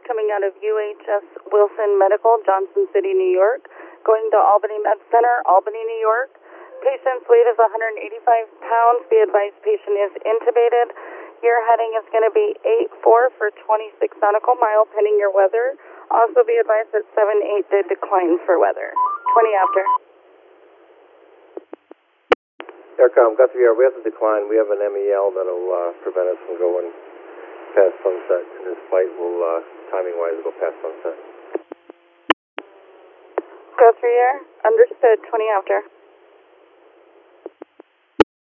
coming out of UHS Wilson Medical, Johnson City, New York, going to Albany Med Center, Albany, New York. Patient's weight is 185 pounds. Be advised patient is intubated. Your heading is going to be 84 for 26 nautical mile pending your weather. Also be advised that 78 did decline for weather. 20 after. Aircom, Guthrie Air, we have to decline. We have an MEL that'll prevent us from going past sunset. And this flight will, timing-wise, go past sunset. Guthrie Air, understood, 20 after.